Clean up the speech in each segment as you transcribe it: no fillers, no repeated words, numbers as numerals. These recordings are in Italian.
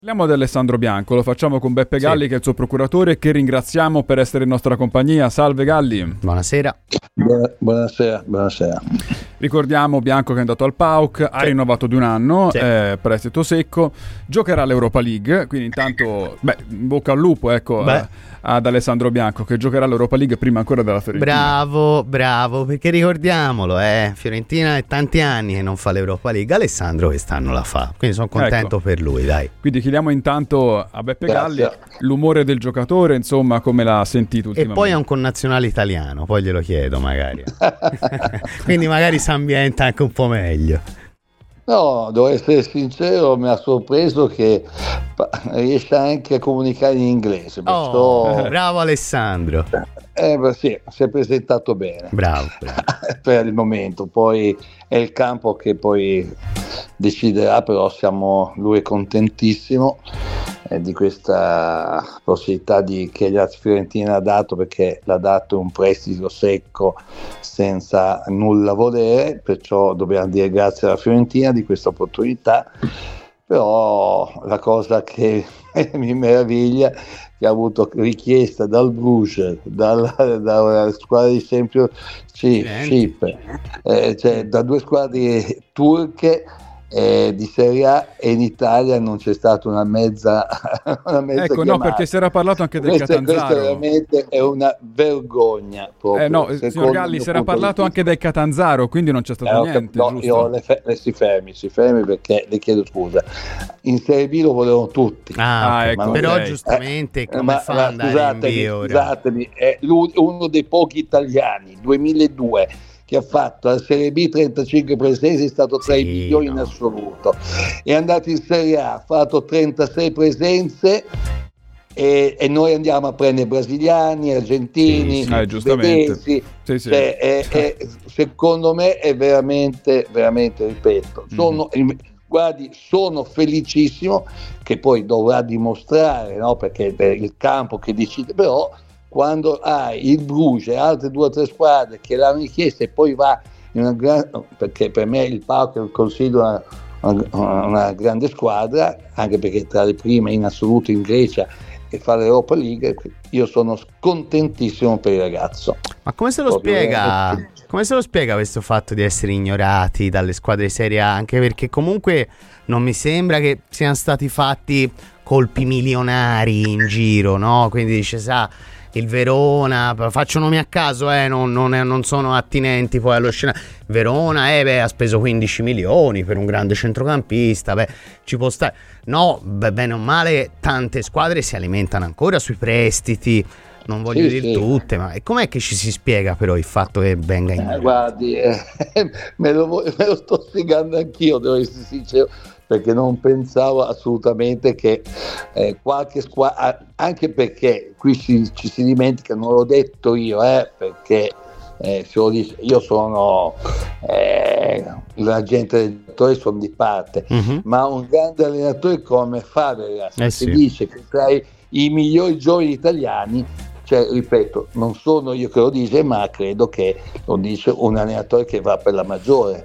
Parliamo di Alessandro Bianco, lo facciamo con Beppe Galli, che è il suo procuratore, che ringraziamo per essere in nostra compagnia. Salve Galli. Buonasera. Buonasera. Ricordiamo Bianco che è andato al PAOK, ha rinnovato di un anno, prestito secco, giocherà l'Europa League, quindi intanto in bocca al lupo, ecco, ad Alessandro Bianco, che giocherà l'Europa League prima ancora della Fiorentina. Bravo, perché ricordiamolo, Fiorentina è tanti anni che non fa l'Europa League, Alessandro quest'anno la fa, quindi sono contento per lui, dai. Quindi chiediamo intanto a Beppe Galli l'umore del giocatore, insomma, come l'ha sentito ultimamente. E poi è un connazionale italiano, poi glielo chiedo magari. Quindi magari si ambienta anche un po' meglio. No, devo essere sincero, mi ha sorpreso che riesce anche a comunicare in inglese. Bravo Alessandro. Sì, si è presentato bene. Bravo. Per il momento, poi è il campo che poi deciderà, però lui è contentissimo di questa possibilità che la Fiorentina ha dato, perché l'ha dato un prestito secco senza nulla volere, perciò dobbiamo dire grazie alla Fiorentina di questa opportunità. Però la cosa che mi meraviglia, che ha avuto richiesta dal Bruges, dalla squadra di Championship, cioè da due squadre turche di Serie A, e in Italia non c'è stata una mezza ecco, chiamata. No, perché si era parlato anche del Catanzaro. Questo veramente è una vergogna proprio. No, signor Galli, si era parlato anche del Catanzaro, quindi non c'è stato niente, no, giusto? io si fermi, perché le chiedo scusa. In Serie B lo volevano tutti. Ecco, però giustamente come fa ad andare in B ora? Scusatemi, è uno dei pochi italiani, 2002, che ha fatto alla Serie B 35 presenze, è stato tra i migliori in assoluto. È andato in Serie A, ha fatto 36 presenze, e noi andiamo a prendere brasiliani, argentini, svedesi. Secondo me è veramente, ripeto, sono felicissimo, che poi dovrà dimostrare, no? Perché è il campo che decide, però quando hai il Bruges e altre 2 o 3 squadre che l'hanno richiesta, e poi va in una perché per me il PAOK lo considero una grande squadra, anche perché tra le prime in assoluto in Grecia, e fa l'Europa League, io sono contentissimo per il ragazzo. Ma come se lo spiega? Come se lo spiega questo fatto di essere ignorati dalle squadre di Serie A? Anche perché comunque non mi sembra che siano stati fatti colpi milionari in giro, no? Quindi dice, il Verona, faccio nomi a caso, non sono attinenti poi allo scenario. Verona ha speso 15 milioni per un grande centrocampista, ci può stare. No, bene o male, tante squadre si alimentano ancora sui prestiti, non voglio dire tutte, ma com'è che ci si spiega però il fatto che venga in guardi, me lo sto spiegando anch'io, devo essere sincero, perché non pensavo assolutamente che qualche squadra, anche perché qui ci si dimentica, non l'ho detto io, perché se lo dice, io sono l'agente del giocatore, sono di parte, ma un grande allenatore come Fabregas, che dice che tra i migliori giovani italiani, cioè, ripeto, non sono io che lo dice, ma credo che lo dice un allenatore che va per la maggiore.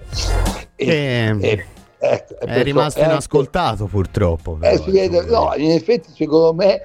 È rimasto inascoltato purtroppo. Si vede, no, in effetti secondo me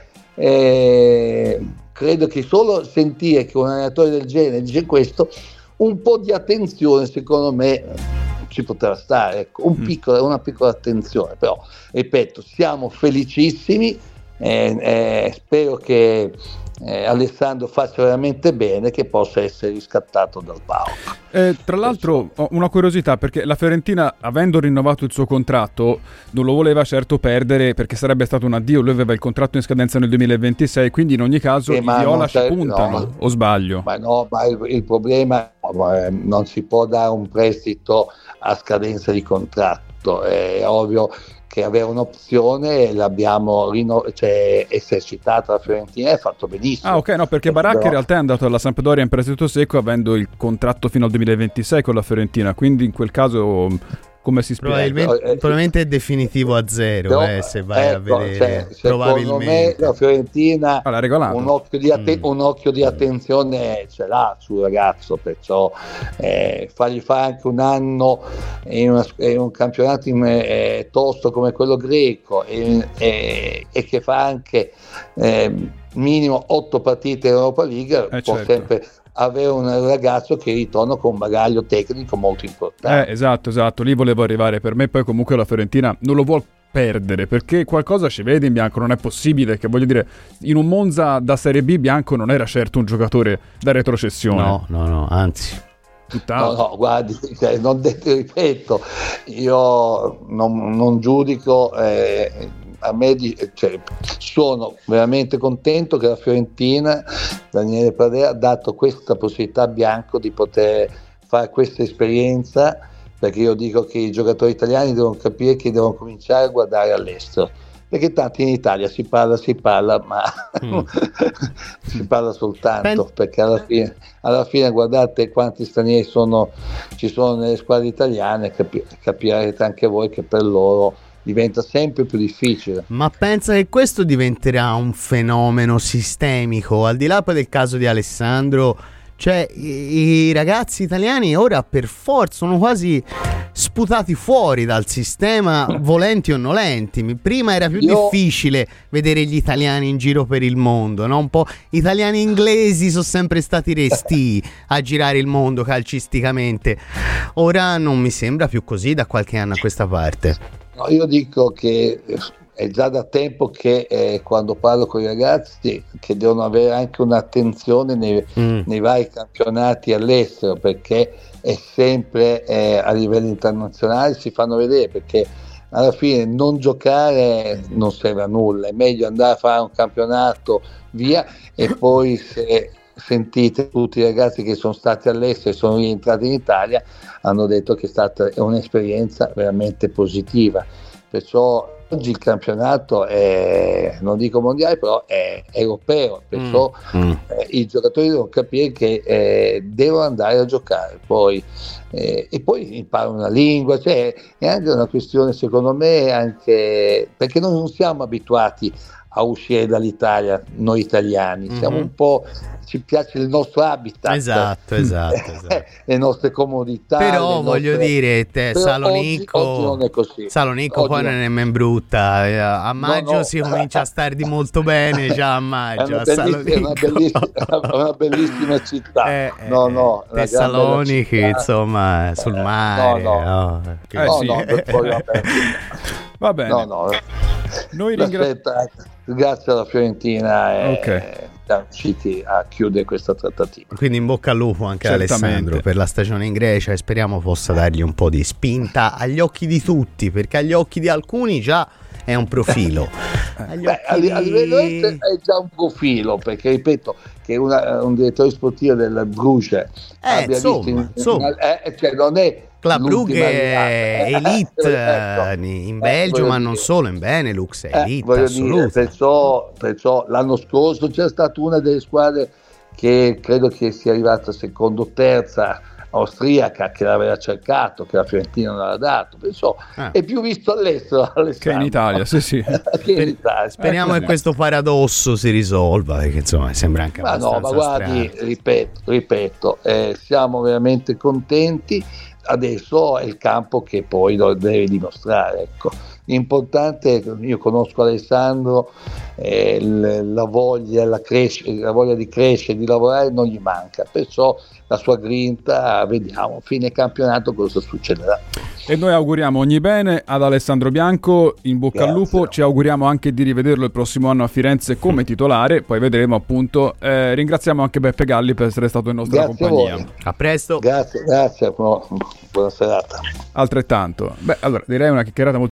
credo che solo sentire che un allenatore del genere dice questo, un po' di attenzione secondo me ci potrà stare, ecco, una piccola attenzione, però ripeto, siamo felicissimi, spero che Alessandro faccia veramente bene, che possa essere riscattato dal PAOK. Tra l'altro ho una curiosità, perché la Fiorentina, avendo rinnovato il suo contratto, non lo voleva certo perdere, perché sarebbe stato un addio. Lui aveva il contratto in scadenza nel 2026, quindi in ogni caso i viola ci puntano, o sbaglio? Ma il problema non si può dare un prestito a scadenza di contratto, è ovvio che avere un'opzione l'abbiamo esercitata la Fiorentina e fatto benissimo. Ok, no, perché Baracca in realtà è andato alla Sampdoria in prestito secco avendo il contratto fino al 2026 con la Fiorentina, quindi in quel caso come si spiega. Probabilmente è definitivo a 0, però, se vai a vedere. Secondo me la Fiorentina un occhio di attenzione ce l'ha sul ragazzo, perciò fargli fare anche un anno in un campionato tosto come quello greco e che fa anche minimo 8 partite in Europa League, può sempre avere un ragazzo che ritorna con un bagaglio tecnico molto importante. Esatto, lì volevo arrivare. Per me poi comunque la Fiorentina non lo vuol perdere, perché qualcosa ci vede in Bianco. Non è possibile che, voglio dire, in un Monza da Serie B Bianco non era certo un giocatore da retrocessione. No, anzi. No, guardi, ripeto, io non giudico, a me sono veramente contento che la Fiorentina, Daniele Pradè, ha dato questa possibilità a Bianco di poter fare questa esperienza, perché io dico che i giocatori italiani devono capire che devono cominciare a guardare all'estero, perché tanto in Italia si parla, ma si parla soltanto, perché alla fine guardate quanti stranieri ci sono nelle squadre italiane, capirete anche voi che per loro diventa sempre più difficile. Ma pensa che questo diventerà un fenomeno sistemico, al di là poi del caso di Alessandro. Cioè i ragazzi italiani ora per forza sono quasi sputati fuori dal sistema, volenti o nolenti. Prima era più difficile vedere gli italiani in giro per il mondo, no? Un po' italiani e inglesi sono sempre stati resti a girare il mondo calcisticamente. Ora non mi sembra più così da qualche anno a questa parte. No, io dico che è già da tempo che quando parlo con i ragazzi che devono avere anche un'attenzione nei vari campionati all'estero, perché è sempre a livello internazionale si fanno vedere, perché alla fine non giocare non serve a nulla, è meglio andare a fare un campionato via, e poi se sentite tutti i ragazzi che sono stati all'estero e sono rientrati in Italia hanno detto che è stata un'esperienza veramente positiva, perciò oggi il campionato è, non dico mondiale, però è europeo, perciò i giocatori devono capire che devono andare a giocare poi, e poi imparano una lingua, cioè è anche una questione, secondo me, anche perché noi non siamo abituati a uscire dall'Italia, noi italiani, siamo un po', ci piace il nostro habitat, esatto. le nostre comodità, però voglio dire, Salonico oggi non è così. Salonico poi non è nemmeno brutta, a maggio si comincia a stare di molto bene, già a maggio è una bellissima città, Tessalonichi, insomma, sul mare, va bene, noi grazie alla Fiorentina siamo riusciti a chiudere questa trattativa, quindi in bocca al lupo anche a Alessandro per la stagione in Grecia, e speriamo possa dargli un po' di spinta agli occhi di tutti, perché agli occhi di alcuni già è un profilo. A livello è già un profilo, perché ripeto che un direttore sportivo del Bruges abbia visto cioè non è Club Brugge è elite in Belgio, ma non solo, in Benelux è elite assoluta. Perciò l'anno scorso c'è stata una delle squadre che credo che sia arrivata secondo o terza, austriaca, che l'aveva cercato, che la Fiorentina non aveva dato, perciò è più visto all'estero che in Italia, sì. Che in Italia. Speriamo che questo paradosso si risolva, perché insomma sembra anche abbastanza ma guardi, ripeto, siamo veramente contenti. Adesso è il campo che poi lo deve dimostrare, ecco. L'importante, io conosco Alessandro, la voglia di crescere, di lavorare non gli manca, perciò la sua grinta, vediamo fine campionato cosa succederà. E noi auguriamo ogni bene ad Alessandro Bianco, in bocca al lupo, ci auguriamo anche di rivederlo il prossimo anno a Firenze come titolare, poi vedremo appunto. Ringraziamo anche Beppe Galli per essere stato in nostra compagnia. A presto. Grazie, buona serata. Altrettanto. Allora direi una chiacchierata molto